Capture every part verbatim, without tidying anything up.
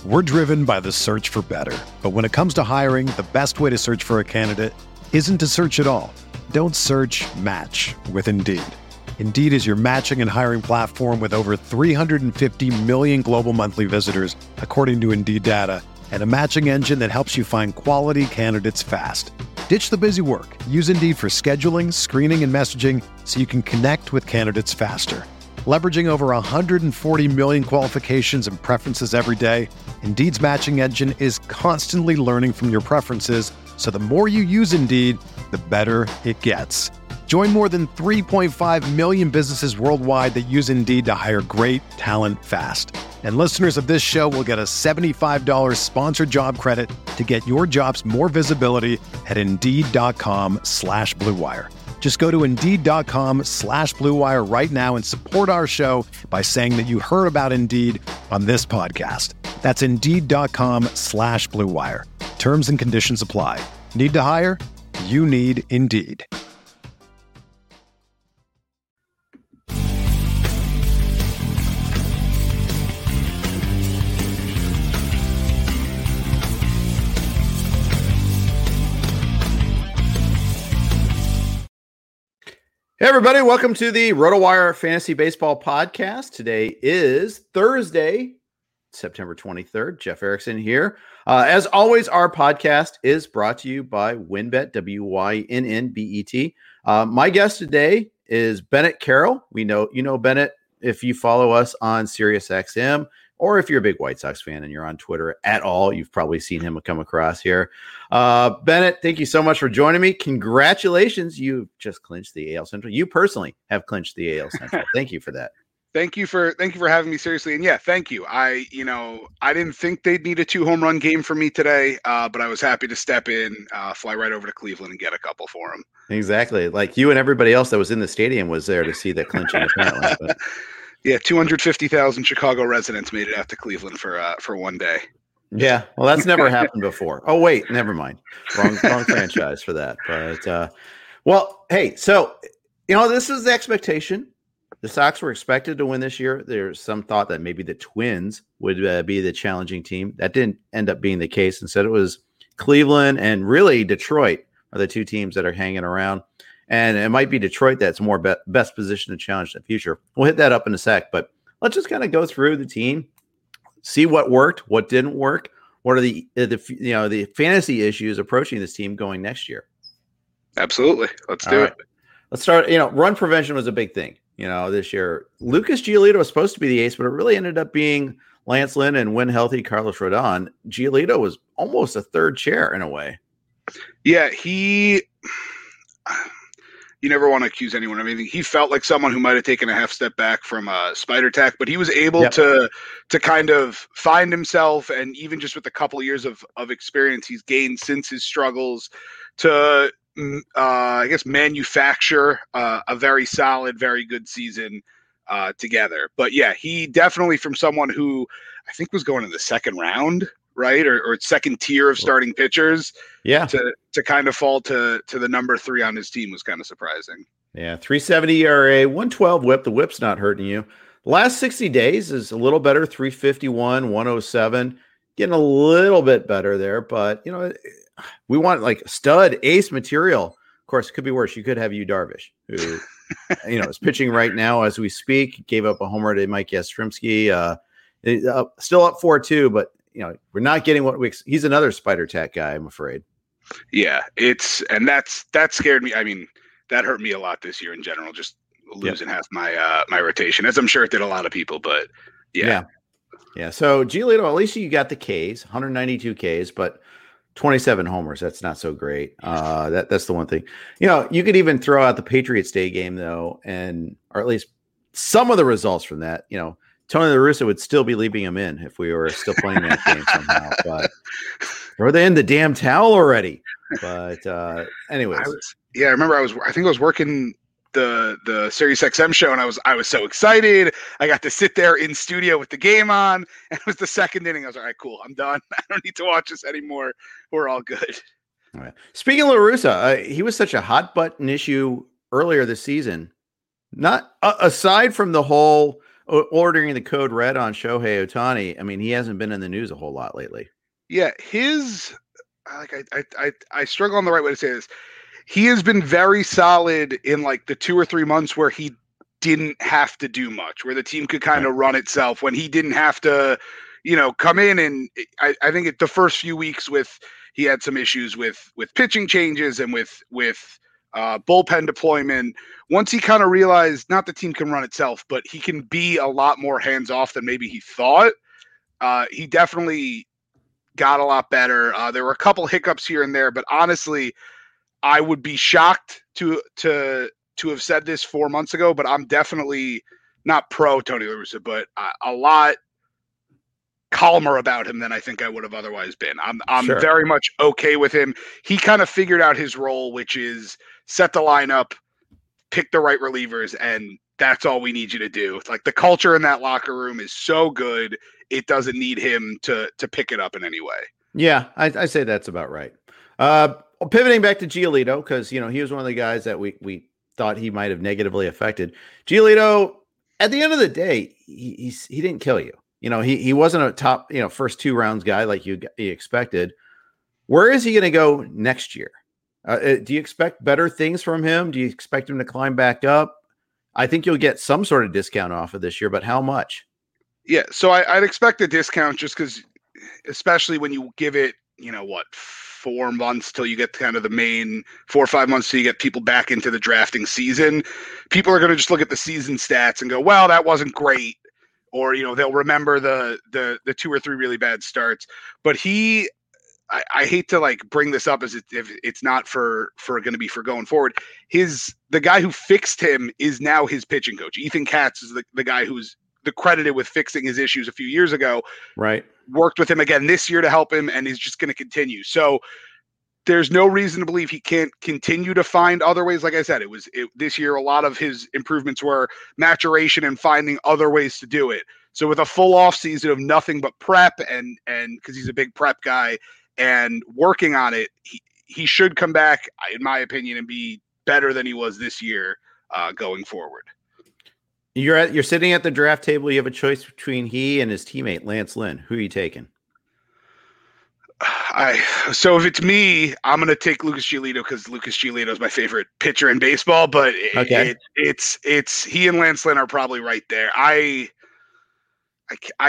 We're driven by the search for better. But when it comes to hiring, the best way to search for a candidate isn't to search at all. Don't search, match with Indeed. Indeed is your matching and hiring platform with over three hundred fifty million global monthly visitors, according to Indeed data, and a matching engine that helps you find quality candidates fast. Ditch the busy work. Use Indeed for scheduling, screening, and messaging so you can connect with candidates faster. Leveraging over one hundred forty million qualifications and preferences every day, Indeed's matching engine is constantly learning from your preferences, so the more you use Indeed, the better it gets. Join more than three point five million businesses worldwide that use Indeed to hire great talent fast. And listeners of this show will get a seventy-five dollars sponsored job credit to get your jobs more visibility at Indeed.com slash Blue Wire. Just go to Indeed.com slash Blue Wire right now and support our show by saying that you heard about Indeed on this podcast. That's Indeed.com slash Blue Wire. Terms and conditions apply. Need to hire? You need Indeed. Hey everybody, welcome to the RotoWire Fantasy Baseball Podcast. Today is Thursday, September twenty-third. Jeff Erickson here. Uh, as always, our podcast is brought to you by WynnBET, W Y N N B E T. Uh, my guest today is Bennett Carroll. We know you know Bennett if you follow us on SiriusXM, or if you're a big White Sox fan and you're on Twitter at all, you've probably seen him come across here. Uh, Bennett, thank you so much for joining me. Congratulations. You just clinched the A L Central. You personally have clinched the A L Central. Thank you for that. Thank you for thank you for having me seriously. And yeah, thank you. I, you know, I didn't think they'd need a two home run game for me today, uh, but I was happy to step in, uh, fly right over to Cleveland and get a couple for them. Exactly. Like you and everybody else that was in the stadium was there to see that clinching apparently. But. Yeah, two hundred fifty thousand Chicago residents made it out to Cleveland for uh, for one day. Yeah, well, that's never happened before. Oh, wait, never mind. Wrong, wrong franchise for that. But, uh, well, hey, so, you know, this is the expectation. The Sox were expected to win this year. There's some thought that maybe the Twins would uh, be the challenging team. That didn't end up being the case. Instead, it was Cleveland and really Detroit are the two teams that are hanging around. And it might be Detroit that's more be- best positioned to challenge the future. We'll hit that up in a sec, but let's just kind of go through the team, see what worked, what didn't work, what are the, the you know the fantasy issues approaching this team going next year. Absolutely, let's do All it. Right. Let's start. You know, run prevention was a big thing. You know, this year Lucas Giolito was supposed to be the ace, but it really ended up being Lance Lynn and when healthy Carlos Rodon. Giolito was almost a third chair in a way. Yeah, he. You never want to accuse anyone of anything. He felt like someone who might have taken a half step back from uh, Spider Tack, but he was able yep. to to kind of find himself, and even just with a couple of years of, of experience he's gained since his struggles, to uh, I guess manufacture uh, a very solid, very good season uh, together. But yeah, he definitely from someone who I think was going in the second round. Right, or, or second tier of starting pitchers, yeah. To to kind of fall to to the number three on his team was kind of surprising. Yeah, three seventy E R A, one twelve WHIP. The WHIP's not hurting you. The last sixty days is a little better, three fifty-one, one oh seven, getting a little bit better there. But you know, we want like stud ace material. Of course, it could be worse. You could have Yu Darvish, who you know is pitching right now as we speak. Gave up a homer to Mike Yastrzemski. Uh, uh, still up four two, but. You know, we're not getting what we. He's another Spider Tack guy, I'm afraid. Yeah, it's and that's that scared me. I mean, that hurt me a lot this year in general. Just losing yep. half my uh, my rotation, as I'm sure it did a lot of people. But yeah, yeah, yeah. So Giolito, at least you got the Ks, one ninety-two Ks, but twenty-seven homers. That's not so great. Uh, that that's the one thing. You know, you could even throw out the Patriots Day game though, and or at least some of the results from that. You know. Tony La Russa would still be leaving him in if we were still playing that game somehow. But throw they in the damn towel already. But uh, anyways, I was, yeah, I remember I was. I think I was working the the Sirius X M show, and I was I was so excited. I got to sit there in studio with the game on, and it was the second inning. I was like, all right, cool, I'm done. I don't need to watch this anymore. We're all good. All right. Speaking of La Russa, uh, he was such a hot button issue earlier this season. Not uh, aside from the whole. ordering the code red on Shohei Ohtani, I mean, he hasn't been in the news a whole lot lately. Yeah, his like I I I, I struggle on the right way to say this. He has been very solid in like the two or three months where he didn't have to do much, where the team could kind of right. run itself, when he didn't have to, you know, come in. And I, I think it, the first few weeks with he had some issues with with pitching changes and with with uh, bullpen deployment. Once he kind of realized not the team can run itself, but he can be a lot more hands off than maybe he thought. Uh, he definitely got a lot better. Uh, there were a couple hiccups here and there, but honestly, I would be shocked to to to have said this four months ago, but I'm definitely not pro Tony La Russa, but a, a lot calmer about him than I think I would have otherwise been. I'm I'm sure. very much okay with him. He kind of figured out his role, which is set the lineup, pick the right relievers, and that's all we need you to do. Like the culture in that locker room is so good, it doesn't need him to to pick it up in any way. Yeah, I, I say that's about right. Uh, pivoting back to Giolito, because you know he was one of the guys that we we thought he might have negatively affected. Giolito, at the end of the day, he he's, he didn't kill you. You know, he he wasn't a top, you know, first two rounds guy like you, you expected. Where is he going to go next year? Uh, do you expect better things from him? Do you expect him to climb back up? I think you'll get some sort of discount off of this year, but how much? Yeah, so I, I'd expect a discount just because, especially when you give it, you know, what, four months till you get kind of the main four or five months till you get people back into the drafting season. People are going to just look at the season stats and go, well, that wasn't great. Or, you know, they'll remember the the the two or three really bad starts. But he, I, I hate to like bring this up as it, if it's not for for going to be for going forward. His the guy who fixed him is now his pitching coach. Ethan Katz is the, the guy who's the credited with fixing his issues a few years ago. Right. Worked with him again this year to help him, and is just going to continue. So there's no reason to believe he can't continue to find other ways. Like I said, it was it, this year, a lot of his improvements were maturation and finding other ways to do it. So with a full off season of nothing but prep and, and cause he's a big prep guy and working on it, he, he should come back, in my opinion, and be better than he was this year uh, going forward. You're at, you're sitting at the draft table. You have a choice between he and his teammate, Lance Lynn. Who are you taking? I so if it's me, I'm gonna take Lucas Giolito because Lucas Giolito is my favorite pitcher in baseball. But it, okay. it, it's it's he and Lance Lynn are probably right there. I, I, I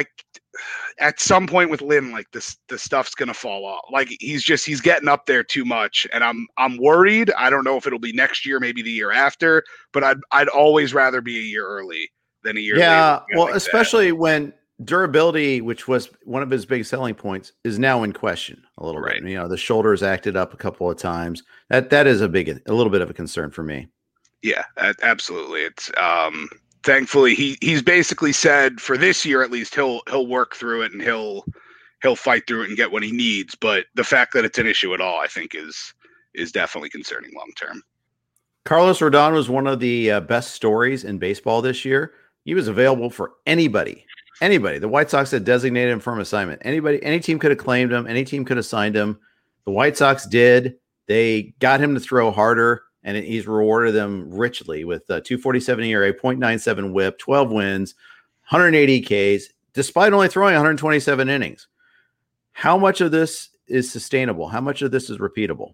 at some point with Lynn, like this, the stuff's gonna fall off. Like he's just he's getting up there too much, and I'm I'm worried. I don't know if it'll be next year, maybe the year after. But I'd I'd always rather be a year early than a year. Yeah, later, well, like especially that. when durability, which was one of his big selling points, is now in question a little right. bit. You know, the shoulders acted up a couple of times. That that is a big, a little bit of a concern for me. Yeah, absolutely. It's um, thankfully he he's basically said for this year at least he'll he'll work through it and he'll he'll fight through it and get what he needs. But the fact that it's an issue at all, I think, is is definitely concerning long term. Carlos Rodon was one of the uh, best stories in baseball this year. He was available for anybody. Anybody. The White Sox had designated him for an assignment. Anybody, any team could have claimed him. Any team could have signed him. The White Sox did. They got him to throw harder, and he's rewarded them richly with a two forty-seven E R A, point nine seven whip, twelve wins, one hundred eighty Ks, despite only throwing one hundred twenty-seven innings. How much of this is sustainable? How much of this is repeatable?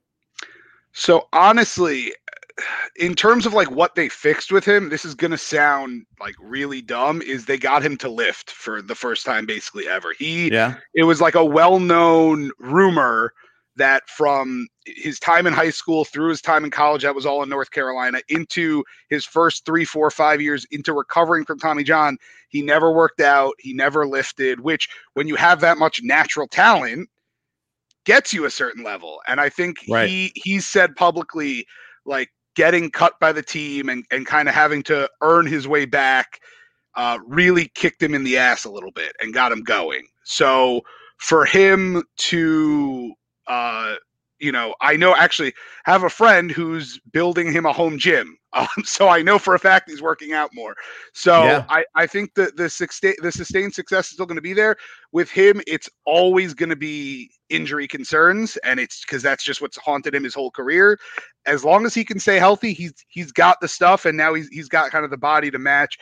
So honestly, in terms of like what they fixed with him, this is going to sound like really dumb, is they got him to lift for the first time basically ever. He, yeah, it was like a well-known rumor that from his time in high school through his time in college, that was all in North Carolina, into his first three, four, five years into recovering from Tommy John, he never worked out. He never lifted, which when you have that much natural talent gets you a certain level. And I think right. he, he said publicly, like, getting cut by the team and, and kind of having to earn his way back uh, really kicked him in the ass a little bit and got him going. So for him to, uh, you know, I know actually have a friend who's building him a home gym. Um, so I know for a fact he's working out more. So yeah. I, I think that the, sustain, the sustained success is still going to be there. With him, it's always going to be injury concerns, and it's because that's just what's haunted him his whole career. As long as he can stay healthy, he's he's got the stuff, and now he's he's got kind of the body to match.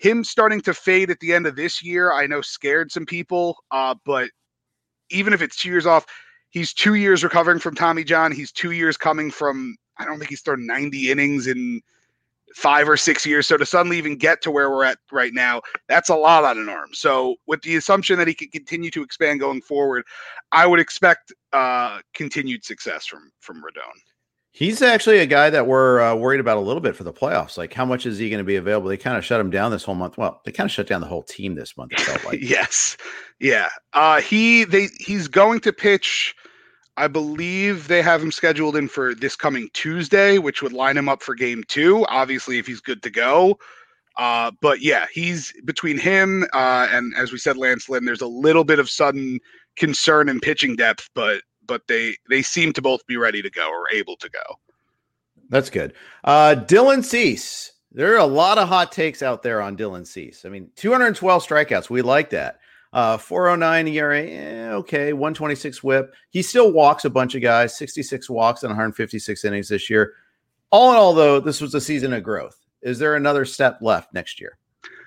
him starting to fade at the end of this year, I know scared some people, uh, but even if it's two years off, he's two years recovering from Tommy John. He's two years coming from, I don't think he's thrown ninety innings in five or six years. So to suddenly even get to where we're at right now, that's a lot on an arm. So with the assumption that he can continue to expand going forward, I would expect uh, continued success from, from Rodon. He's actually a guy that we're uh, worried about a little bit for the playoffs. Like, how much is he going to be available? They kind of shut him down this whole month. Well, they kind of shut down the whole team this month, it felt like. Yes. Yeah. Uh, he, they, he's going to pitch. I believe they have him scheduled in for this coming Tuesday, which would line him up for game two, obviously, if he's good to go. Uh, but yeah, he's between him uh, and, as we said, Lance Lynn, there's a little bit of sudden concern in pitching depth, but but they they seem to both be ready to go or able to go. That's good. Uh, Dylan Cease. There are a lot of hot takes out there on Dylan Cease. I mean, two hundred twelve strikeouts. We like that. Uh, four oh nine E R A. Eh, okay. one twenty-six whip. He still walks a bunch of guys, sixty-six walks in one hundred fifty-six innings this year. All in all, though, this was a season of growth. Is there another step left next year?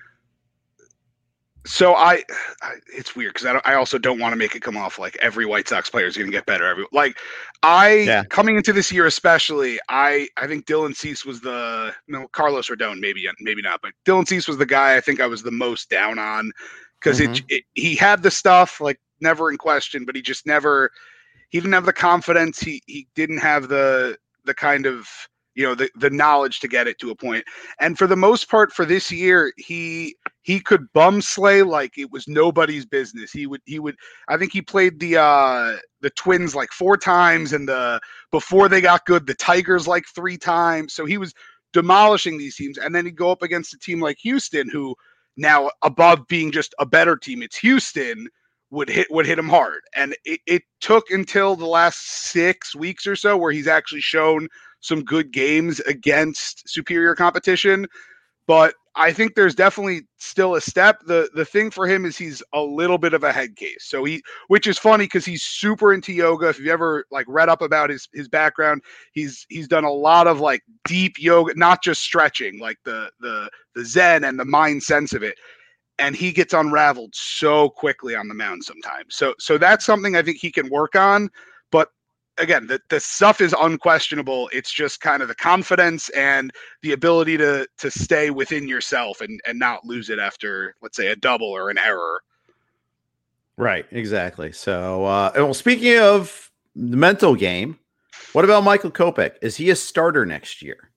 So I, I it's weird because I, I also don't want to make it come off like every White Sox player is going to get better. Every like I yeah. coming into this year especially, I I think Dylan Cease was the no Carlos Rodon maybe maybe not, but Dylan Cease was the guy I think I was the most down on because mm-hmm. it, it he had the stuff like never in question, but he just never he didn't have the confidence. He he didn't have the the kind of you know the the knowledge to get it to a point. And for the most part for this year, he. He could bum slay like it was nobody's business. He would, he would, I think he played the, uh, the Twins like four times and the, before they got good, the Tigers like three times. So he was demolishing these teams. And then he'd go up against a team like Houston, who now above being just a better team, it's Houston would hit, would hit him hard. And it, it took until the last six weeks or so where he's actually shown some good games against superior competition. But I think there's definitely still a step. The the thing for him is he's a little bit of a head case. So he, which is funny because he's super into yoga. If you've ever like read up about his his background, he's he's done a lot of like deep yoga, not just stretching, like the the the Zen and the mind sense of it. And he gets unraveled so quickly on the mound sometimes. So so that's something I think he can work on. But again, the, the stuff is unquestionable. It's just kind of the confidence and the ability to to stay within yourself and, and not lose it after, let's say, a double or an error. Right, exactly. So, uh, well, speaking of the mental game, what about Michael Kopech? Is he a starter next year?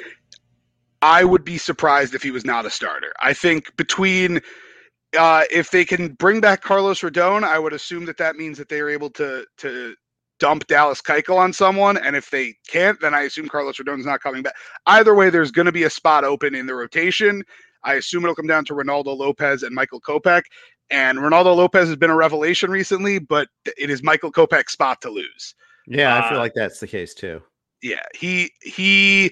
I would be surprised if he was not a starter. I think between uh, if they can bring back Carlos Rodon, I would assume that that means that they are able to to dump Dallas Keuchel on someone, and if they can't, then I assume Carlos Rodon's not coming back. Either way, there's going to be a spot open in the rotation. I assume it'll come down to Ronaldo Lopez and Michael Kopech, and Ronaldo Lopez has been a revelation recently, but it is Michael Kopech's spot to lose. Yeah, I feel uh, like that's the case too. Yeah, he he.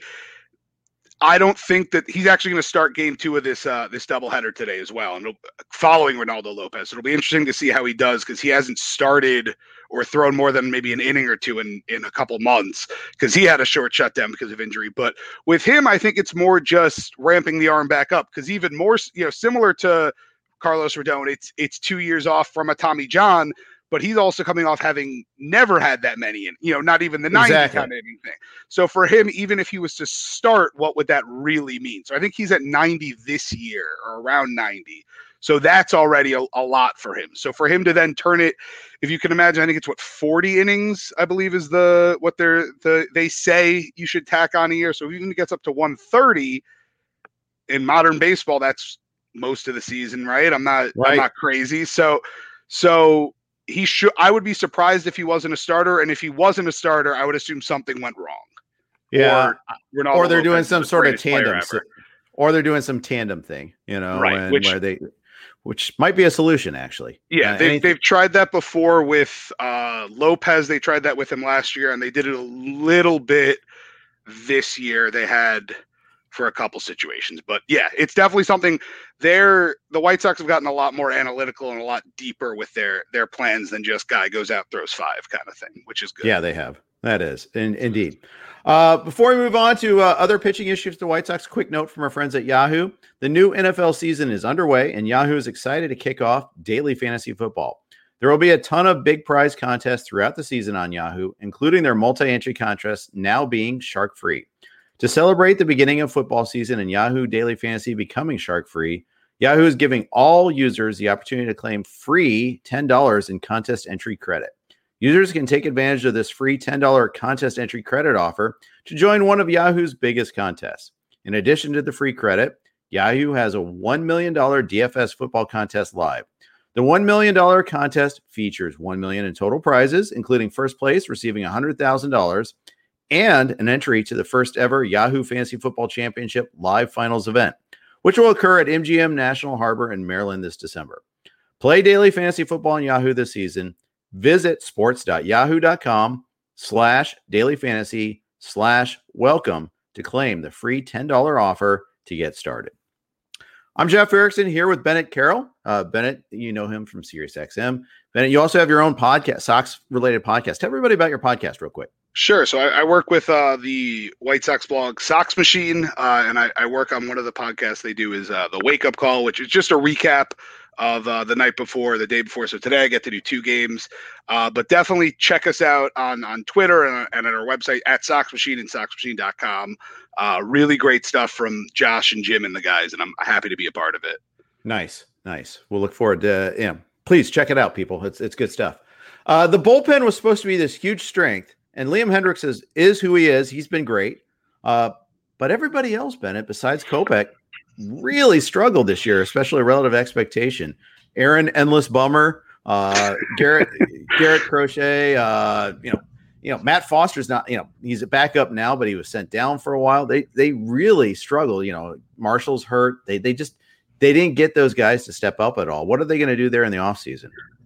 I don't think that he's actually going to start game two of this uh, this doubleheader today as well, and following Ronaldo Lopez. It'll be interesting to see how he does because he hasn't started or thrown more than maybe an inning or two in, in a couple months because he had a short shutdown because of injury. But with him, I think it's more just ramping the arm back up because even more, you know, similar to Carlos Rodon, it's it's two years off from a Tommy John, but he's also coming off having never had that many, in, you know, not even the ninety exactly. kind of inning thing. So for him, even if he was to start, what would that really mean? So I think he's at ninety this year or around ninety. So that's already a, a lot for him. So for him to then turn it, if you can imagine, I think it's what forty innings, I believe is the what they're the they say you should tack on a year. So even if it gets up to one thirty in modern baseball, that's most of the season, right? I'm not right. I'm not crazy. So so he should I would be surprised if he wasn't a starter. And if he wasn't a starter, I would assume something went wrong. Yeah. Or, or they're Lopez doing some sort of tandem. tandem. So, or they're doing some tandem thing, you know, right, and which, where they which might be a solution, actually. Yeah, uh, they've, anything- they've tried that before with uh, Lopez. They tried that with him last year, and they did it a little bit this year. They had for a couple situations. But, yeah, it's definitely something. They're, the White Sox have gotten a lot more analytical and a lot deeper with their, their plans than just guy goes out, throws five kind of thing, which is good. Yeah, they have. That is, in, indeed. Uh, before we move on to uh, other pitching issues, the White Sox, quick note from our friends at Yahoo. The new N F L season is underway, and Yahoo is excited to kick off daily fantasy football. There will be a ton of big prize contests throughout the season on Yahoo, including their multi-entry contest now being shark-free. To celebrate the beginning of football season and Yahoo Daily Fantasy becoming shark-free, Yahoo is giving all users the opportunity to claim free ten dollars in contest entry credit. Users can take advantage of this free ten dollars contest entry credit offer to join one of Yahoo's biggest contests. In addition to the free credit, Yahoo has a one million dollars D F S football contest live. The one million dollars contest features one million dollars in total prizes, including first place receiving one hundred thousand dollars and an entry to the first ever Yahoo Fantasy Football Championship live finals event, which will occur at M G M National Harbor in Maryland this December. Play daily fantasy football on Yahoo this season. Visit sports.yahoo.com slash daily fantasy slash welcome to claim the free ten dollars offer to get started. I'm Jeff Erickson here with Bennett Carroll. Uh, Bennett, you know him from SiriusXM. Bennett, you also have your own podcast, Sox-related podcast. Tell everybody about your podcast real quick. Sure. So I, I work with uh, the White Sox blog Sox Machine, uh, and I, I work on one of the podcasts they do is uh, the Wake Up Call, which is just a recap of uh, the night before, the day before. So today I get to do two games, uh, but definitely check us out on, on Twitter and, and on our website at Sox Machine and sox machine dot com. Uh, really great stuff from Josh and Jim and the guys, and I'm happy to be a part of it. Nice. Nice. We'll look forward to, yeah, please check it out, people. It's, it's good stuff. Uh, the bullpen was supposed to be this huge strength, and Liam Hendriks is, is who he is. He's been great. Uh, but everybody else, Bennett, besides Kopech, really struggled this year, especially relative expectation. Aaron Endless Bummer, uh, Garrett Garrett Crochet, uh, you know, you know, Matt Foster's not, you know, he's a backup now, but he was sent down for a while. They they really struggled. You know, Marshall's hurt. They they just they didn't get those guys to step up at all. What are they going to do there in the offseason?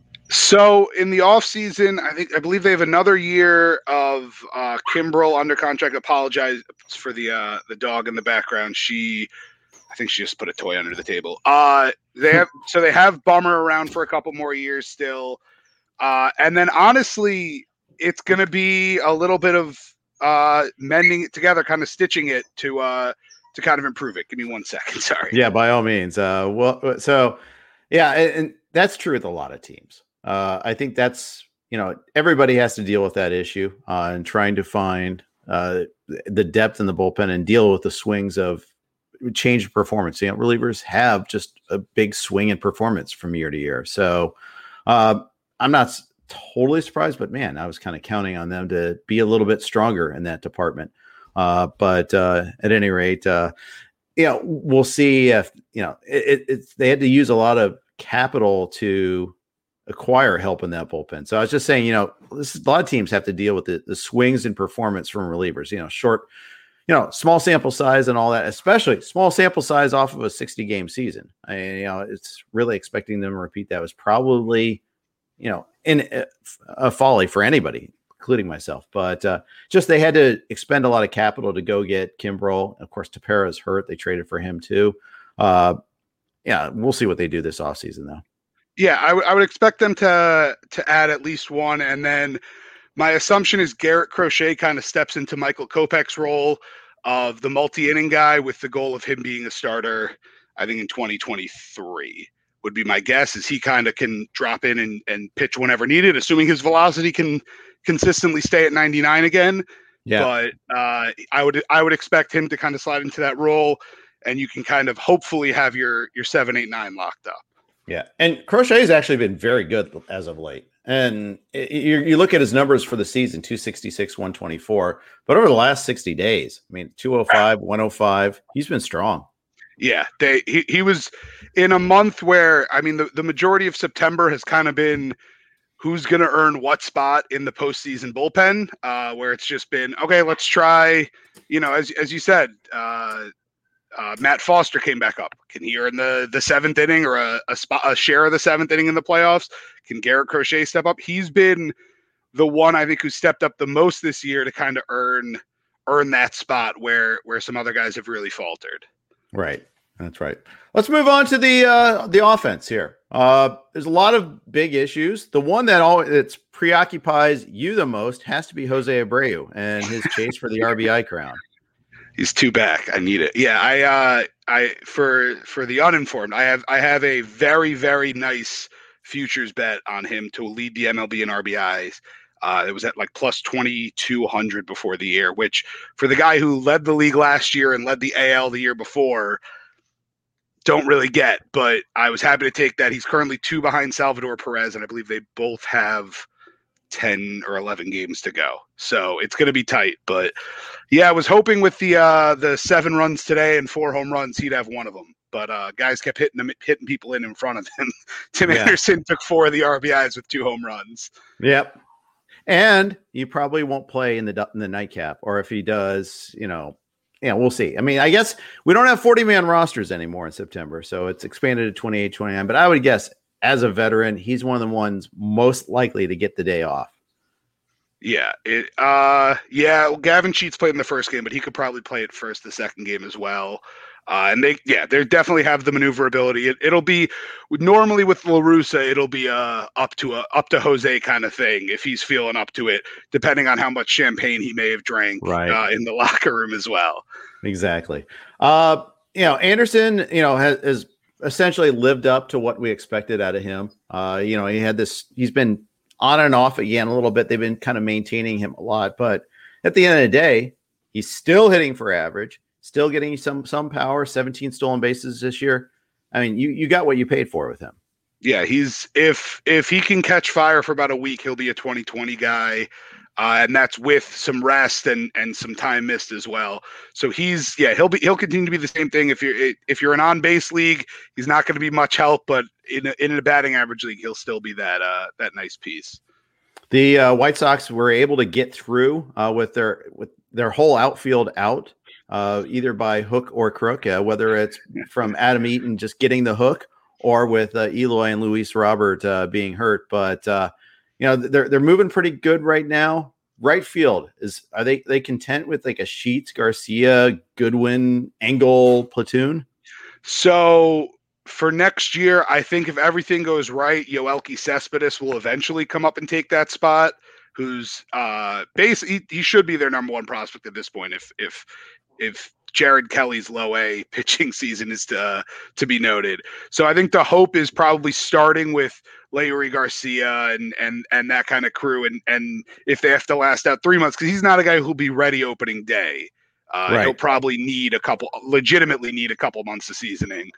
So in the offseason, I think I believe they have another year of uh, Kimbrel under contract. Apologize for the uh, the dog in the background. She, I think she just put a toy under the table. Uh, they have so they have Bummer around for a couple more years still, uh, and then honestly, it's going to be a little bit of uh, mending it together, kind of stitching it to uh, to kind of improve it. Give me one second. Sorry. Yeah, by all means. Uh, well, so yeah, and, and that's true with a lot of teams. Uh, I think that's, you know, everybody has to deal with that issue uh, and trying to find uh, the depth in the bullpen and deal with the swings of change of performance. You know, relievers have just a big swing in performance from year to year. So uh, I'm not totally surprised, but man, I was kind of counting on them to be a little bit stronger in that department. Uh, but uh, at any rate, uh, you know, we'll see if, you know, it, it, it's, they had to use a lot of capital to acquire help in that bullpen. So I was just saying, you know, this is, a lot of teams have to deal with the, the swings in performance from relievers, you know, short, you know, small sample size and all that, especially small sample size off of a sixty game season. I mean, you know, it's really expecting them to repeat that was probably, you know, in a, a folly for anybody, including myself. But uh, just they had to expend a lot of capital to go get Kimbrel. Of course, Tepera's hurt. They traded for him too. Uh, yeah, we'll see what they do this offseason, though. Yeah, I, w- I would expect them to to add at least one. And then my assumption is Garrett Crochet kind of steps into Michael Kopech's role of the multi-inning guy with the goal of him being a starter, I think in twenty twenty-three would be my guess, is he kind of can drop in and, and pitch whenever needed, assuming his velocity can consistently stay at ninety-nine again. Yeah. But uh, I would I would expect him to kind of slide into that role, and you can kind of hopefully have your your seven, eight, nine locked up. Yeah, and Crochet has actually been very good as of late. And it, you, you look at his numbers for the season, two sixty-six, one twenty-four. But over the last sixty days, I mean, two oh five, one oh five, he's been strong. Yeah, they he, he was in a month where, I mean, the, the majority of September has kind of been who's going to earn what spot in the postseason bullpen, uh, where it's just been, okay, let's try, you know, as as you said, uh, Uh, Matt Foster came back up. Can he earn the the seventh inning or a, a spot, a share of the seventh inning in the playoffs? Can Garrett Crochet step up? He's been the one I think who stepped up the most this year to kind of earn earn that spot where where some other guys have really faltered. Right. That's right. Let's move on to the uh, the offense here. Uh, there's a lot of big issues. The one that always that's preoccupies you the most has to be Jose Abreu and his chase for the R B I crown. He's two back. I need it. Yeah, I uh, I for for the uninformed, I have I have a very very nice futures bet on him to lead the M L B in R B Is. Uh, it was at like plus twenty-two hundred before the year, which for the guy who led the league last year and led the A L the year before, don't really get. But I was happy to take that. He's currently two behind Salvador Perez, and I believe they both have ten or eleven games to go. So it's going to be tight. But yeah, I was hoping with the uh, the seven runs today and four home runs, he'd have one of them. But uh, guys kept hitting them, hitting people in in front of him. Tim yeah. Anderson took four of the R B Is with two home runs. Yep. And he probably won't play in the in the nightcap, or if he does, you know, yeah, we'll see. I mean, I guess we don't have forty-man rosters anymore in September, so it's expanded to twenty-eight, twenty-nine. But I would guess, as a veteran, he's one of the ones most likely to get the day off. Yeah, it. Uh, yeah, well, Gavin Sheets played in the first game, but he could probably play it first the second game as well. Uh, and they, yeah, they definitely have the maneuverability. It, it'll be normally with La Russa, it'll be uh up to a up to Jose kind of thing if he's feeling up to it, depending on how much champagne he may have drank right. uh, in the locker room as well. Exactly. Uh, you know, Anderson, you know, has, has essentially lived up to what we expected out of him. Uh, you know, he had this. He's been on and off again a little bit. They've been kind of maintaining him a lot, but at the end of the day, he's still hitting for average. Still getting some some power, seventeen stolen bases this year. I mean, you you got what you paid for with him. Yeah, he's if if he can catch fire for about a week, he'll be a twenty twenty guy, uh, and that's with some rest and and some time missed as well. So he's yeah he'll be he'll continue to be the same thing. If you're if you're an on base league, he's not going to be much help, but in a, in a batting average league, he'll still be that uh, that nice piece. The uh, White Sox were able to get through uh, with their with their whole outfield out. Uh, either by hook or crook, uh, whether it's from Adam Eaton just getting the hook or with uh, Eloy and Luis Robert uh, being hurt. But, uh, you know, they're they're moving pretty good right now. Right field, is are they, they content with like a Sheets, Garcia, Goodwin, Engel platoon? So for next year, I think if everything goes right, Yoelqui Cespedes will eventually come up and take that spot. Who's uh, basically he, he should be their number one prospect at this point. If if if Jared Kelly's low A pitching season is to uh, to be noted. So I think the hope is probably starting with Leury Garcia and and and that kind of crew. And and if they have to last out three months, because he's not a guy who'll be ready opening day. Uh, right. He'll probably need a couple, legitimately need a couple months of seasoning.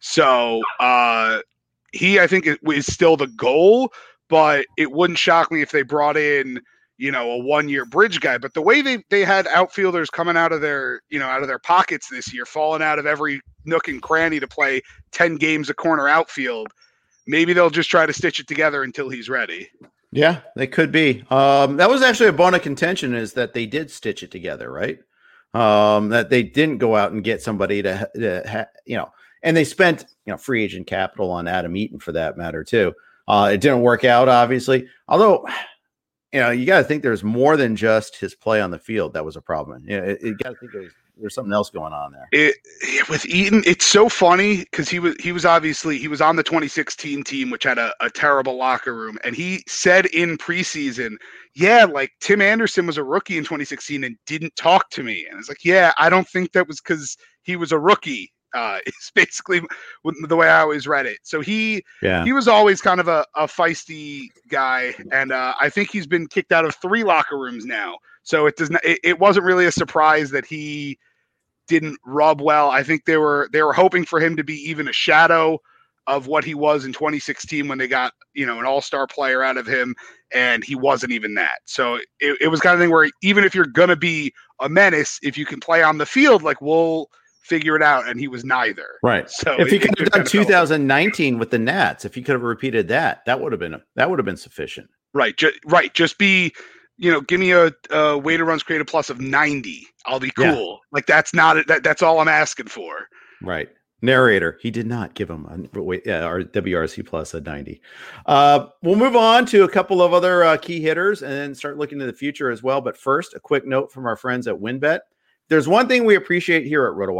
So uh, he, I think, is still the goal, but it wouldn't shock me if they brought in, you know, a one-year bridge guy. But the way they they had outfielders coming out of their, you know, out of their pockets this year, falling out of every nook and cranny to play ten games of corner outfield, maybe they'll just try to stitch it together until he's ready. Yeah, they could be. Um, that was actually a bone of contention, is that they did stitch it together, right? Um, that they didn't go out and get somebody to, to ha, you know, and they spent, you know, free agent capital on Adam Eaton for that matter too. Uh, it didn't work out, obviously, although, you know, you got to think there's more than just his play on the field that was a problem. You know, it, you got to think there's, there's something else going on there. It, with Eaton, it's so funny because he was he was obviously he was on the twenty sixteen team, which had a, a terrible locker room, and he said in preseason, yeah, like Tim Anderson was a rookie in twenty sixteen and didn't talk to me, and it's like, yeah, I don't think that was because he was a rookie. Uh, it's basically the way I always read it. So he, yeah. he was always kind of a, a feisty guy, and uh, I think he's been kicked out of three locker rooms now. So it does not. It, it wasn't really a surprise that he didn't rub well. I think they were they were hoping for him to be even a shadow of what he was in twenty sixteen when they got, you know, an all-star player out of him, and he wasn't even that. So it, it was kind of thing where even if you're gonna be a menace, if you can play on the field, like we'll figure it out, and he was neither. Right. So if he could have done two thousand nineteen with the Nats, if he could have repeated that, that would have been that would have been sufficient. Right. Ju- right. Just be, you know, give me a, a weighted runs created plus of ninety. I'll be cool. Yeah. Like that's not that. That's all I'm asking for. Right. Narrator. He did not give him a wait, yeah, our W R C plus a ninety. Uh, we'll move on to a couple of other uh, key hitters and then start looking to the future as well. But first, a quick note from our friends at WynnBET. There's one thing we appreciate here at RotoWire.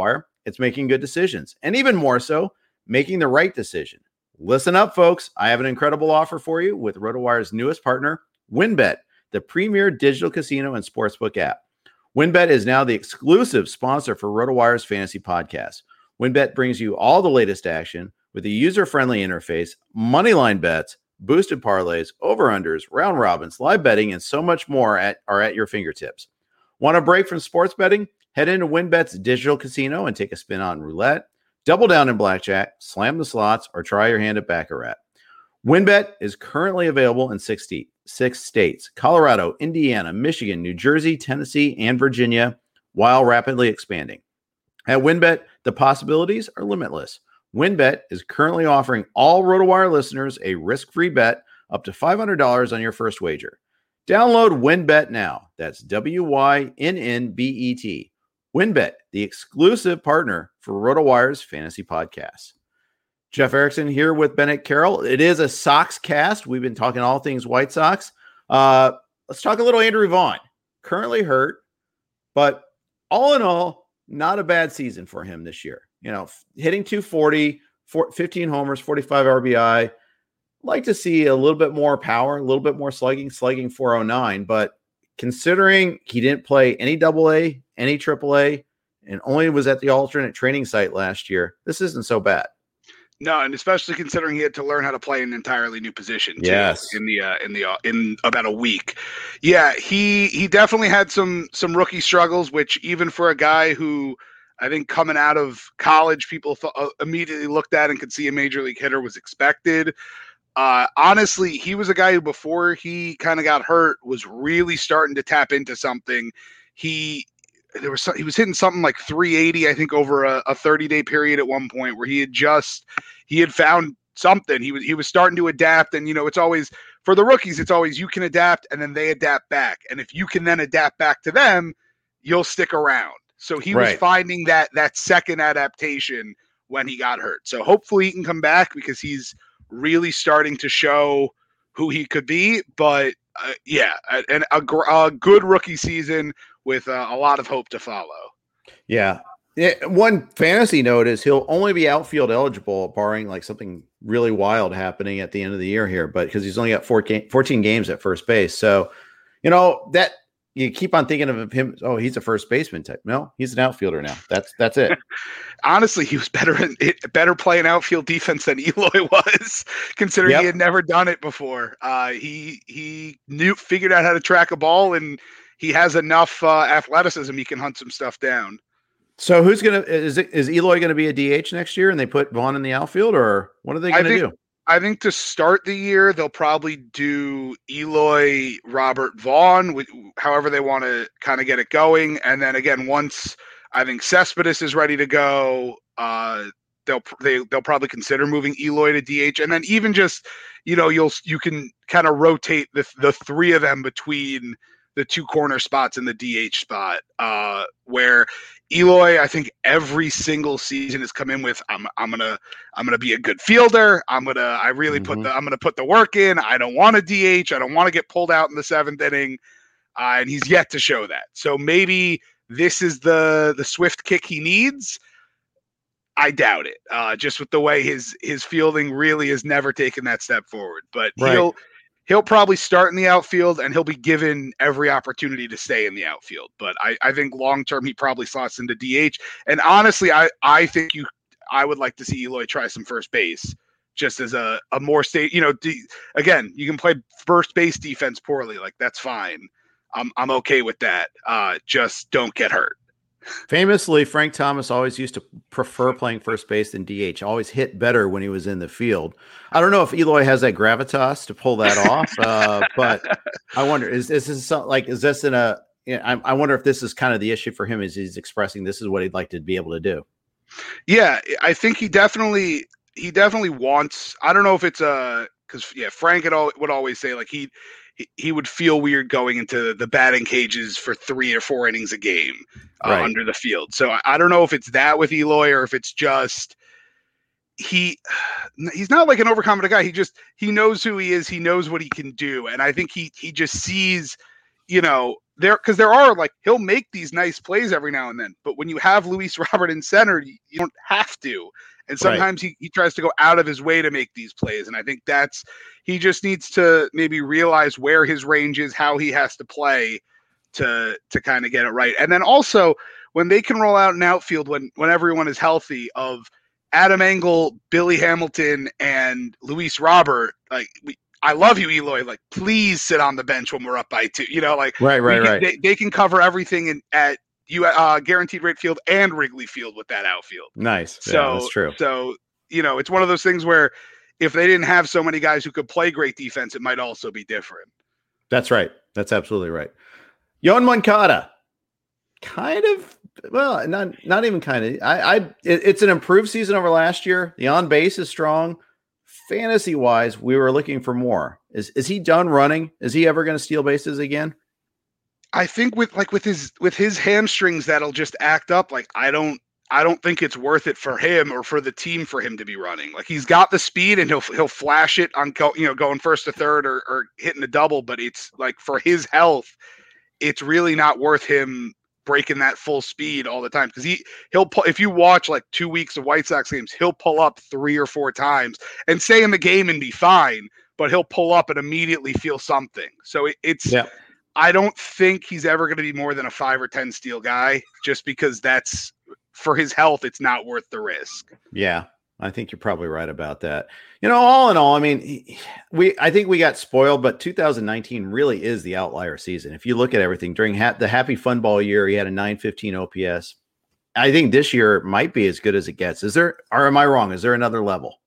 it's making good decisions, and even more so, making the right decision. Listen up, folks. I have an incredible offer for you with RotoWire's newest partner, WynnBET, the premier digital casino and sportsbook app. WynnBET is now the exclusive sponsor for RotoWire's fantasy podcast. WynnBET brings you all the latest action with a user-friendly interface, moneyline bets, boosted parlays, over-unders, round robins, live betting, and so much more at, are at your fingertips. Want a break from sports betting? Head into WynnBET's digital casino and take a spin on roulette, double down in blackjack, slam the slots, or try your hand at Baccarat. WynnBET is currently available in sixty, six states, Colorado, Indiana, Michigan, New Jersey, Tennessee, and Virginia, while rapidly expanding. At WynnBET, the possibilities are limitless. WynnBET is currently offering all RotoWire listeners a risk-free bet up to five hundred dollars on your first wager. Download WynnBET now. That's W Y N N B E T. WynnBET, the exclusive partner for RotoWire's fantasy podcasts. Jeff Erickson here with Bennett Carroll. It is a Sox cast. We've been talking all things White Sox. Uh, let's talk a little Andrew Vaughn. Currently hurt, but all in all, not a bad season for him this year. You know, hitting two forty, fifteen homers, forty-five R B I. Like to see a little bit more power, a little bit more slugging, slugging four oh nine. But considering he didn't play any double A, any triple A, and only was at the alternate training site last year, this isn't so bad. No, and especially considering he had to learn how to play an entirely new position. Too, yes, in the uh, in the uh, in about a week. Yeah, he he definitely had some some rookie struggles, which even for a guy who I think coming out of college, people th- uh, immediately looked at and could see a major league hitter was expected. Uh, honestly, he was a guy who before he kind of got hurt was really starting to tap into something. He there was he was hitting something like three eighty, I think, over a, a thirty day period at one point where he had just he had found something. He was he was starting to adapt, and you know it's always for the rookies. It's always you can adapt, and then they adapt back, and if you can then adapt back to them, you'll stick around. So he right. was finding that that second adaptation when he got hurt. So hopefully he can come back because he's really starting to show who he could be. But uh, yeah, and a, a good rookie season with uh, a lot of hope to follow. Yeah. It, one fantasy note is he'll only be outfield eligible, barring like something really wild happening at the end of the year here, but because he's only got fourteen, fourteen games at first base. So, you know, that you keep on thinking of him. Oh, he's a first baseman type. No, he's an outfielder now. That's, that's it. Honestly, he was better in better playing outfield defense than Eloy was, considering yep. he had never done it before. Uh, he, he knew, figured out how to track a ball, and he has enough uh, athleticism. He can hunt some stuff down. So who's going to, is it, is Eloy going to be a D H next year and they put Vaughn in the outfield, or what are they going to do? I think to start the year, they'll probably do Eloy, Robert, Vaughn, however they want to kind of get it going. And then again, once I think Cespedes is ready to go, uh, they'll they, they'll probably consider moving Eloy to D H. And then even just, you know, you'll you can kind of rotate the the three of them between the two corner spots in the D H spot, uh, where Eloy, I think every single season has come in with, I'm, I'm going to, I'm going to be a good fielder. I'm going to, I really mm-hmm. put the, I'm going to put the work in. I don't want to D H. I don't want to get pulled out in the seventh inning. Uh, and he's yet to show that. So maybe this is the, the swift kick he needs. I doubt it. Uh, just with the way his, his fielding really has never taken that step forward, but right. he'll, He'll probably start in the outfield, and he'll be given every opportunity to stay in the outfield. But I, I think long-term he probably slots into D H. And honestly, I, I think you I would like to see Eloy try some first base just as a, a more state. You know, d- again, you can play first base defense poorly. Like, that's fine. I'm I'm okay with that. Uh, just don't get hurt. Famously, Frank Thomas always used to prefer playing first base than D H. Always hit better when he was in the field. I don't know if Eloy has that gravitas to pull that off, uh, but I wonder is, is this some, like is this in a? You know, I, I wonder if this is kind of the issue for him. Is he's expressing this is what he'd like to be able to do? Yeah, I think he definitely he definitely wants. I don't know if it's a because yeah, Frank had all, would always say like he. He would feel weird going into the batting cages for three or four innings a game uh, right. under the field. So I, I don't know if it's that with Eloy or if it's just he he's not like an overconfident guy. He just he knows who he is. He knows what he can do. And I think he he just sees you know, there because there are like he'll make these nice plays every now and then, but when you have Luis Robert in center, you, you don't have to. And sometimes right. he, he tries to go out of his way to make these plays. And I think that's he just needs to maybe realize where his range is, how he has to play to to kind of get it right. And then also when they can roll out an outfield when when everyone is healthy of Adam Engel, Billy Hamilton, and Luis Robert, like we I love you, Eloy. Like, please sit on the bench when we're up by two. You know, like right, right, can, right. They, they can cover everything in, at you uh, Guaranteed Rate Field and Wrigley Field with that outfield. Nice. So yeah, that's true. So you know, it's one of those things where if they didn't have so many guys who could play great defense, it might also be different. That's right. That's absolutely right. Yoan Moncada, kind of. Well, not not even kind of. I, I it, it's an improved season over last year. The on base is strong. Fantasy wise, we were looking for more. Is is he done running? Is he ever going to steal bases again? I think with like with his with his hamstrings, that'll just act up. Like I don't I don't think it's worth it for him or for the team for him to be running. Like he's got the speed and he'll he'll flash it on go, you know going first to third or, or hitting a double. But it's like for his health, it's really not worth him breaking that full speed all the time because he he'll pull, if you watch like two weeks of White Sox games, he'll pull up three or four times and stay in the game and be fine, but he'll pull up and immediately feel something. So it, it's yeah. I don't think he's ever going to be more than a five or ten steal guy just because that's for his health. It's not worth the risk. Yeah. I think you're probably right about that. You know, all in all, I mean, we I think we got spoiled, but two thousand nineteen really is the outlier season. If you look at everything during ha- the Happy Fun Ball year, he had a nine fifteen O P S. I think this year might be as good as it gets. Is there, or am I wrong? Is there another level?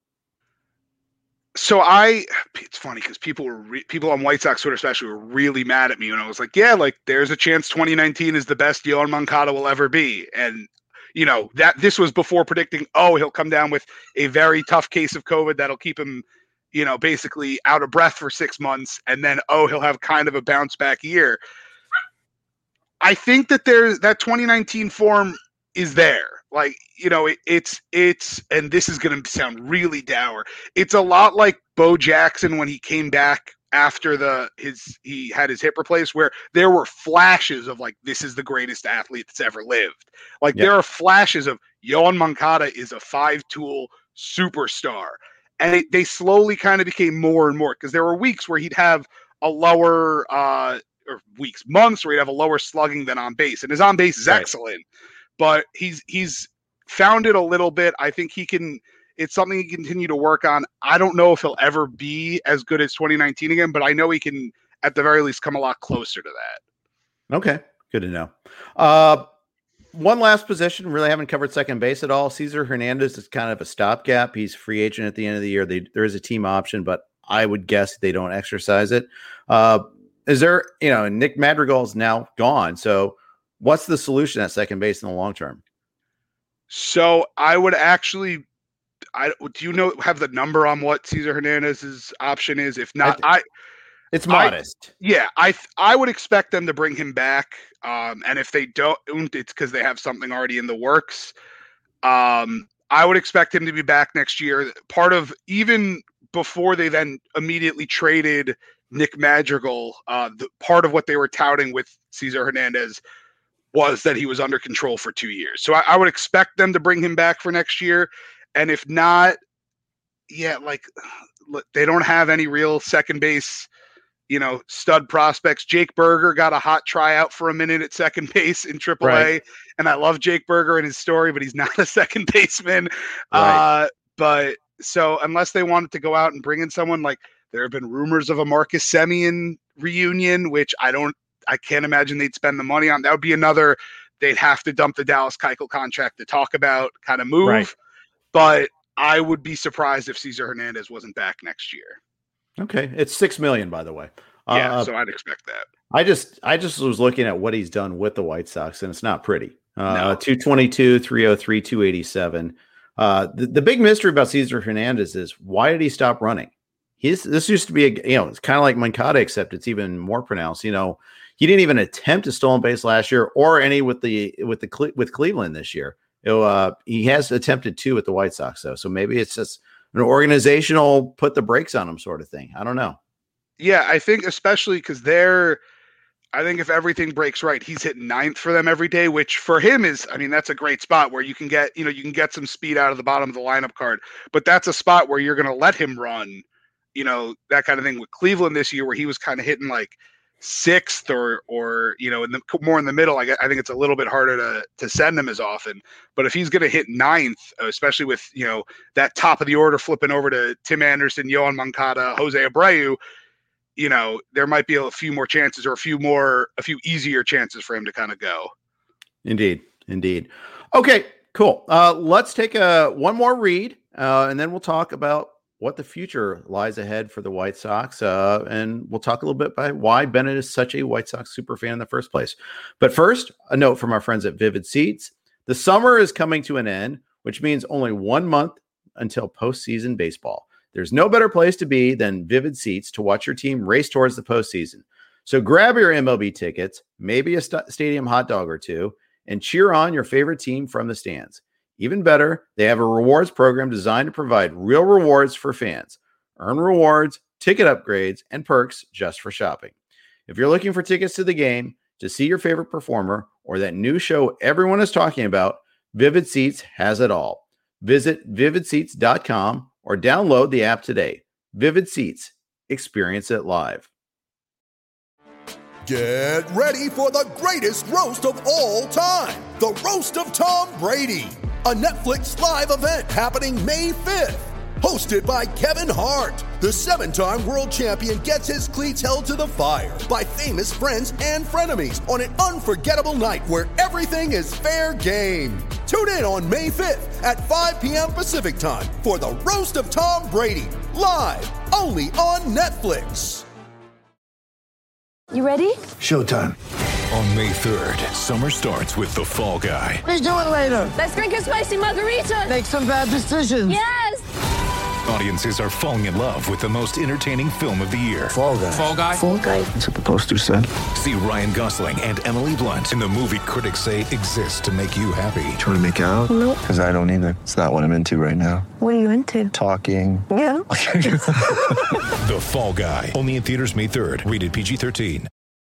So I, it's funny because people were re- people on White Sox Twitter especially were really mad at me when I was like, yeah, like there's a chance twenty nineteen is the best Yoan Moncada will ever be, and. You know, that this was before predicting, oh, he'll come down with a very tough case of COVID that'll keep him, you know, basically out of breath for six months. And then, oh, he'll have kind of a bounce back year. I think that there's that twenty nineteen form is there. Like, you know, it, it's, it's, and this is going to sound really dour. It's a lot like Bo Jackson when he came back after the his he had his hip replaced, where there were flashes of like this is the greatest athlete that's ever lived. Like yep. There are flashes of Yoan Moncada is a five-tool superstar, and it, they slowly kind of became more and more because there were weeks where he'd have a lower uh, or weeks, months where he'd have a lower slugging than on base, and his on base is right. excellent, but he's he's found it a little bit. I think he can. It's something he can continue to work on. I don't know if he'll ever be as good as twenty nineteen again, but I know he can, at the very least, come a lot closer to that. Okay, good to know. Uh, one last position, really haven't covered second base at all. Cesar Hernandez is kind of a stopgap. He's free agent at the end of the year. They, there is a team option, but I would guess they don't exercise it. Uh, is there, you know, Nick Madrigal is now gone. So what's the solution at second base in the long term? So I would actually I do you know have the number on what Cesar Hernandez's option is? If not, I, I it's modest. I, yeah, I I would expect them to bring him back. Um, and if they don't, it's because they have something already in the works. Um, I would expect him to be back next year. Part of even before they then immediately traded Nick Madrigal, uh, the part of what they were touting with Cesar Hernandez was that he was under control for two years. So I, I would expect them to bring him back for next year. And if not, yeah, like look, they don't have any real second base, you know, stud prospects. Jake Berger got a hot tryout for a minute at second base in triple A. Right. And I love Jake Berger and his story, but he's not a second baseman. Right. Uh, but so unless they wanted to go out and bring in someone, like there have been rumors of a Marcus Semien reunion, which I don't, I can't imagine they'd spend the money on. That would be another, they'd have to dump the Dallas Keuchel contract to talk about kind of move. Right. But I would be surprised if Cesar Hernandez wasn't back next year. Okay. It's six million, by the way. Yeah. Uh, so I'd expect that. I just, I just was looking at what he's done with the White Sox and it's not pretty. Uh, no. two twenty-two, three oh three, two eighty-seven. Uh, the, the big mystery about Cesar Hernandez is why did he stop running? He's, this used to be, a, you know, it's kind of like Moncada, except it's even more pronounced. You know, he didn't even attempt a stolen base last year or any with the, with the, with Cleveland this year. You know, uh, he has attempted two with the White Sox, though. So maybe it's just an organizational put the brakes on him sort of thing. I don't know. Yeah, I think especially because they're I think if everything breaks right, he's hitting ninth for them every day, which for him is, I mean, that's a great spot where you can get, you know, you can get some speed out of the bottom of the lineup card, but that's a spot where you're going to let him run, you know, that kind of thing. With Cleveland this year, where he was kind of hitting like sixth or, or, you know, in the more in the middle, I, I think it's a little bit harder to, to send him as often, but if he's going to hit ninth, especially with, you know, that top of the order flipping over to Tim Anderson, Yohan Moncada, Jose Abreu, you know, there might be a few more chances or a few more, a few easier chances for him to kind of go. Indeed. Indeed. Okay, cool. Uh, let's take a one more read, uh, and then we'll talk about what the future lies ahead for the White Sox. Uh, and we'll talk a little bit about why Bennett is such a White Sox super fan in the first place. But first, a note from our friends at Vivid Seats. The summer is coming to an end, which means only one month until postseason baseball. There's no better place to be than Vivid Seats to watch your team race towards the postseason. So grab your M L B tickets, maybe a st- stadium hot dog or two, and cheer on your favorite team from the stands. Even better, they have a rewards program designed to provide real rewards for fans. Earn rewards, ticket upgrades, and perks just for shopping. If you're looking for tickets to the game, to see your favorite performer, or that new show everyone is talking about, Vivid Seats has it all. Visit vivid seats dot com or download the app today. Vivid Seats. Experience it live. Get ready for the greatest roast of all time. The Roast of Tom Brady. A Netflix live event happening May fifth. Hosted by Kevin Hart. The seven-time world champion gets his cleats held to the fire by famous friends and frenemies on an unforgettable night where everything is fair game. Tune in on May fifth at five p.m. Pacific time for the Roast of Tom Brady. Live only on Netflix. You ready? Showtime. On May third, summer starts with The Fall Guy. Let's do it later. Let's drink a spicy margarita. Make some bad decisions. Yes. Audiences are falling in love with the most entertaining film of the year. Fall Guy. Fall Guy. Fall Guy. That's what the poster said. See Ryan Gosling and Emily Blunt in the movie critics say exists to make you happy. Trying to make it out? Nope. Because I don't either. It's not what I'm into right now. What are you into? Talking. Yeah. The Fall Guy. Only in theaters May third. Rated P G thirteen.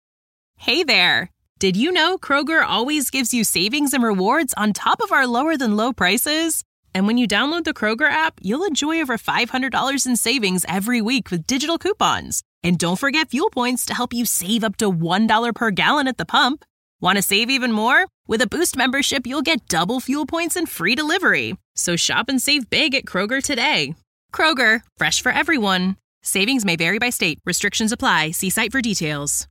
Hey there. Did you know Kroger always gives you savings and rewards on top of our lower than low prices? And when you download the Kroger app, you'll enjoy over five hundred dollars in savings every week with digital coupons. And don't forget fuel points to help you save up to one dollar per gallon at the pump. Want to save even more? With a Boost membership, you'll get double fuel points and free delivery. So shop and save big at Kroger today. Kroger, fresh for everyone. Savings may vary by state. Restrictions apply. See site for details.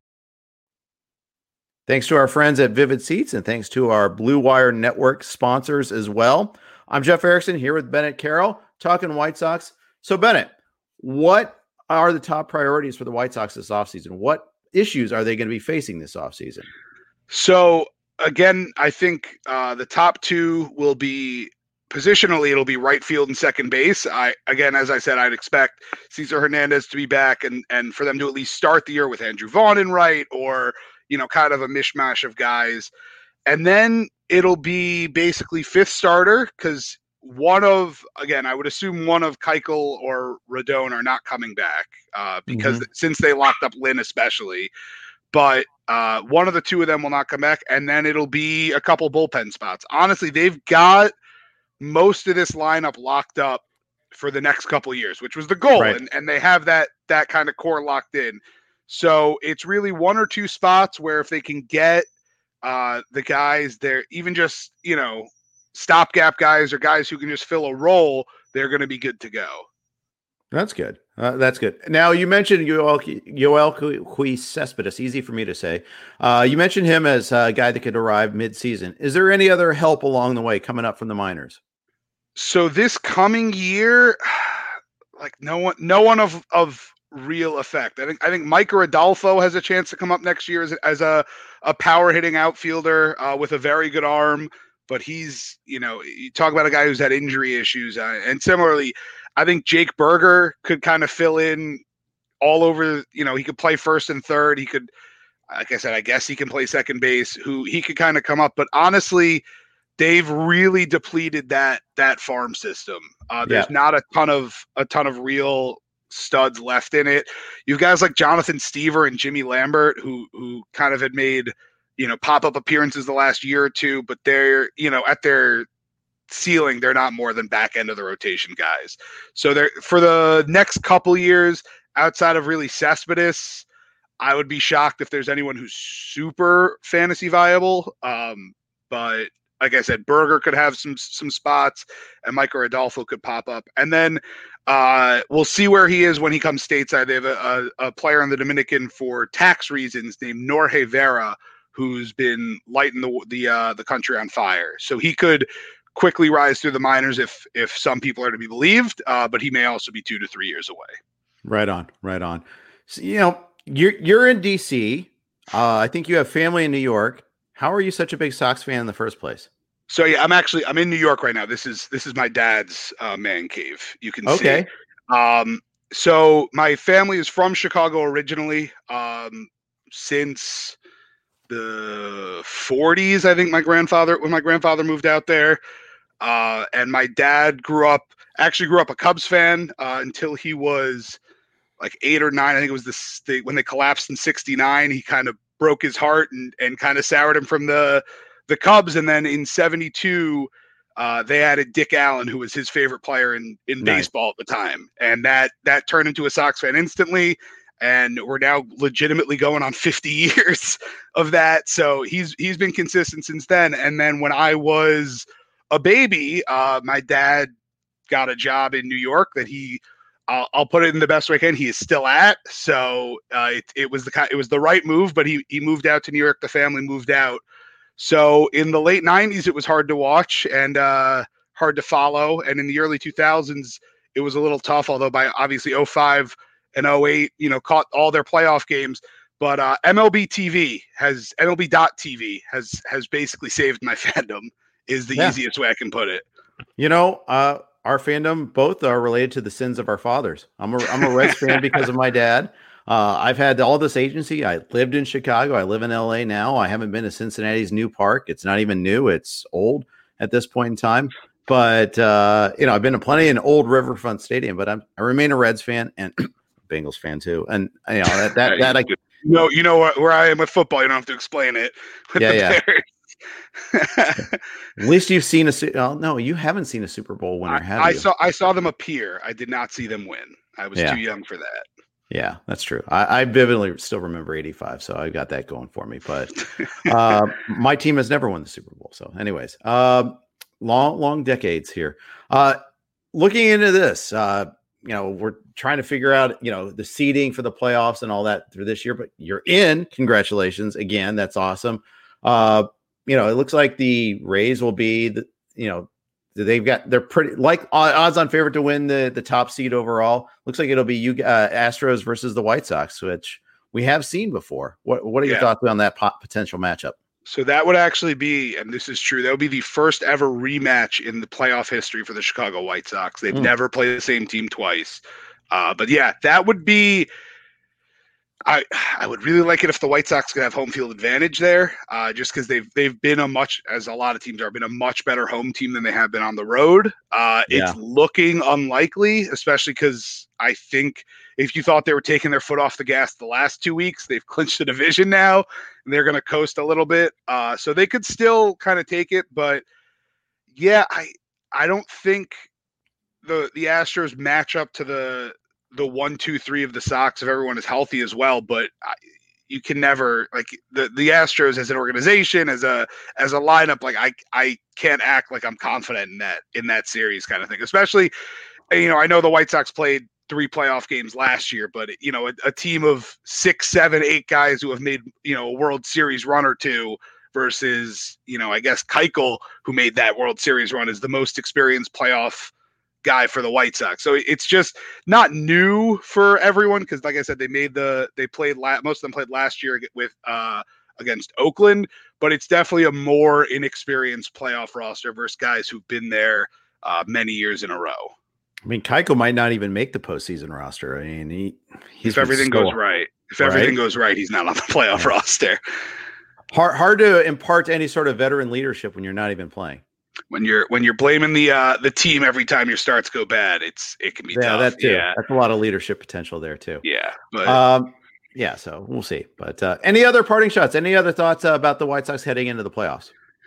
Thanks to our friends at Vivid Seats, and thanks to our Blue Wire Network sponsors as well. I'm Jeff Erickson here with Bennett Carroll, talking White Sox. So, Bennett, what are the top priorities for the White Sox this offseason? What issues are they going to be facing this offseason? So, again, I think uh, the top two will be positionally, it'll be right field and second base. I Again, as I said, I'd expect Cesar Hernandez to be back and, and for them to at least start the year with Andrew Vaughn in right, or you know, kind of a mishmash of guys. And then it'll be basically fifth starter because one of, again, I would assume one of Keuchel or Rodon are not coming back uh, because mm-hmm. since they locked up Lynn especially. But uh, one of the two of them will not come back. And then it'll be a couple bullpen spots. Honestly, they've got most of this lineup locked up for the next couple of years, which was the goal. Right. And, and they have that that kind of core locked in. So it's really one or two spots where if they can get uh, the guys there, even just, you know, stopgap guys or guys who can just fill a role, they're going to be good to go. That's good. Uh, that's good. Now, you mentioned Yoelqui Cespedes, easy for me to say. Uh, you mentioned him as a guy that could arrive mid-season. Is there any other help along the way coming up from the minors? So this coming year, like no one, no one of, of, real effect. I think I think Mike Rodolfo has a chance to come up next year as, as a, a power hitting outfielder uh, with a very good arm, but he's, you know, you talk about a guy who's had injury issues. Uh, and similarly, I think Jake Berger could kind of fill in all over, you know, he could play first and third. He could, like I said, I guess he can play second base, who he could kind of come up, but honestly, they've really depleted that, that farm system. Uh, there's yeah. not a ton of, a ton of real studs left in it. You've guys like Jonathan Stever and Jimmy Lambert who who kind of had made, you know, pop-up appearances the last year or two, but they're, you know, at their ceiling, they're not more than back end of the rotation guys. So they're for the next couple years, outside of really Cespedes, I would be shocked if there's anyone who's super fantasy viable. Um, but like I said, Berger could have some some spots, and Michael Rodolfo could pop up. And then uh, we'll see where he is when he comes stateside. They have a, a, a player in the Dominican for tax reasons named Norge Vera, who's been lighting the the uh, the country on fire. So he could quickly rise through the minors if if some people are to be believed, uh, but he may also be two to three years away. Right on, right on. So, you know, you're you're in D C. Uh, I think you have family in New York. How are you such a big Sox fan in the first place? So yeah, I'm actually I'm in New York right now. This is this is my dad's uh, man cave. You can okay. see. Um, so my family is from Chicago originally. Um, since the forties, I think my grandfather when my grandfather moved out there. Uh, and my dad grew up, actually grew up a Cubs fan uh, until he was like eight or nine. I think it was this the, when they collapsed in sixty-nine. He kind of broke his heart and, and kind of soured him from the the Cubs. And then in seventy-two, uh, they added Dick Allen, who was his favorite player in, in nice. baseball at the time. And that that turned into a Sox fan instantly. And we're now legitimately going on fifty years of that. So he's he's been consistent since then. And then when I was a baby, uh, my dad got a job in New York that he, I'll, I'll put it in the best way I can, he is still at. So uh, it, it was the it was the right move, but he he moved out to New York. The family moved out. So in the late nineties, it was hard to watch and uh, hard to follow. And in the early two thousands, it was a little tough, although by obviously oh five and oh eight, you know, caught all their playoff games. But uh, M L B T V has M L B dot T V has has basically saved my fandom. Is the yeah. easiest way I can put it. You know, uh, our fandom both are related to the sins of our fathers. I'm a I'm a Reds fan because of my dad. Uh, I've had all this agency. I lived in Chicago. I live in L A now. I haven't been to Cincinnati's new park. It's not even new. It's old at this point in time. But uh, you know, I've been to plenty in old Riverfront Stadium. But I'm I remain a Reds fan and Bengals fan too. And you know that that, that I no, you know where I am with football. You don't have to explain it. Yeah, yeah. At least you've seen a oh, no, you haven't seen a Super Bowl winner, have I, I you? saw I saw them appear. I did not see them win. I was yeah. too young for that. Yeah, that's true. I, I vividly still remember eighty-five, so I got that going for me. But uh, my team has never won the Super Bowl. So, anyways, uh, long, long decades here. Uh, looking into this, uh, you know, we're trying to figure out, you know, the seeding for the playoffs and all that through this year. But you're in. Congratulations again. That's awesome. Uh, you know, it looks like the Rays will be the, you know, they've got, they're pretty like odds on favorite to win the, the top seed overall. Looks like it'll be you uh, Astros versus the White Sox, which we have seen before. What, what are your yeah. thoughts on that pot- potential matchup? So that would actually be, and this is true, that would be the first ever rematch in the playoff history for the Chicago White Sox. They've mm. never played the same team twice. Uh, but yeah, that would be, I I would really like it if the White Sox could have home field advantage there, uh, just because they've they've been a much, as a lot of teams are, been a much better home team than they have been on the road. Uh, yeah. It's looking unlikely, especially because I think if you thought they were taking their foot off the gas the last two weeks, they've clinched the division now, and they're going to coast a little bit. Uh, so they could still kind of take it, but yeah, I I don't think the the Astros match up to the the one, two, three of the Sox if everyone is healthy as well. But I, you can never like the, the Astros as an organization, as a, as a lineup. Like I, I can't act like I'm confident in that, in that series kind of thing, especially, you know, I know the White Sox played three playoff games last year, but you know, a, a team of six, seven, eight guys who have made, you know, a World Series run or two versus, you know, I guess Keuchel, who made that World Series run, is the most experienced playoff guy for the White Sox. So it's just not new for everyone because, like I said, they made the they played la- most of them played last year with uh, against Oakland, but it's definitely a more inexperienced playoff roster versus guys who've been there uh, many years in a row. I mean, Keuchel might not even make the postseason roster. I mean, he he's if everything goes right, if right? everything goes right, he's not on the playoff yeah. roster. Hard hard to impart any sort of veteran leadership when you're not even playing. When you're when you're blaming the uh, the team every time your starts go bad, it's it can be yeah, tough. that too. Yeah, that's a lot of leadership potential there too. Yeah, but um, yeah. So we'll see. But uh, any other parting shots? Any other thoughts uh, about the White Sox heading into the playoffs?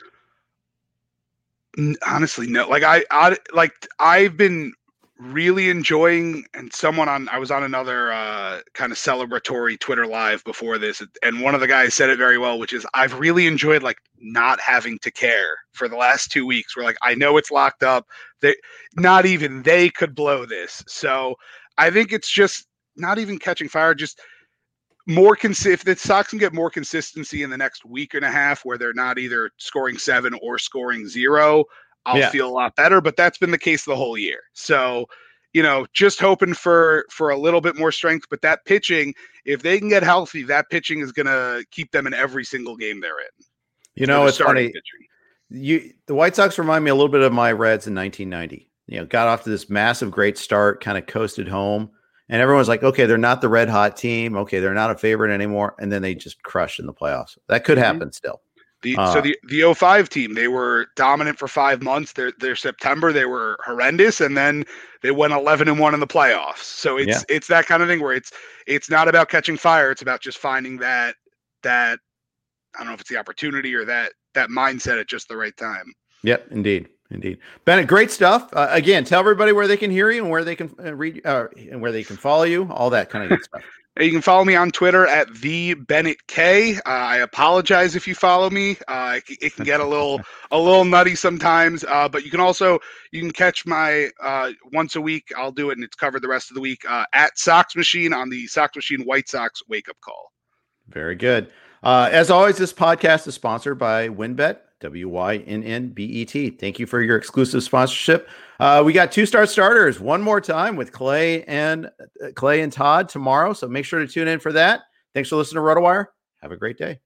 Honestly, no. Like I, I like I've been really enjoying, and someone on I was on another uh, kind of celebratory Twitter live before this, and one of the guys said it very well, which is I've really enjoyed like not having to care for the last two weeks. Where like I know it's locked up. They not even they could blow this. So I think it's just not even catching fire, just more cons- if the Sox can get more consistency in the next week and a half where they're not either scoring seven or scoring zero, I'll yeah. feel a lot better. But that's been the case the whole year. So, you know, just hoping for for a little bit more strength. But that pitching, if they can get healthy, that pitching is going to keep them in every single game they're in. You know, it's funny. Pitching. You the White Sox remind me a little bit of my Reds in nineteen ninety. You know, got off to this massive great start, kind of coasted home. And everyone's like, okay, they're not the red hot team. Okay, they're not a favorite anymore. And then they just crushed in the playoffs. That could happen mm-hmm. still. The, uh, so the the oh five team, they were dominant for five months. Their their September, they were horrendous, and then they went eleven and one in the playoffs. So it's yeah. it's that kind of thing where it's it's not about catching fire. It's about just finding that that I don't know if it's the opportunity or that that mindset at just the right time. Yep, indeed. Indeed. Bennett, great stuff. Uh, again, tell everybody where they can hear you and where they can uh, read uh, and where they can follow you, all that kind of good stuff. You can follow me on Twitter at the Bennett K. Uh, I apologize if you follow me. Uh, it, it can get a little a little nutty sometimes, uh, but you can also you can catch my uh, once a week. I'll do it, and it's covered the rest of the week uh, at Sox Machine on the Sox Machine White Sox Wake Up Call. Very good. Uh, as always, this podcast is sponsored by WynnBET. W Y N N B E T. Thank you for your exclusive sponsorship. Uh, we got two star starters one more time with Clay and uh, Clay and Todd tomorrow. So make sure to tune in for that. Thanks for listening to RotoWire. Have a great day.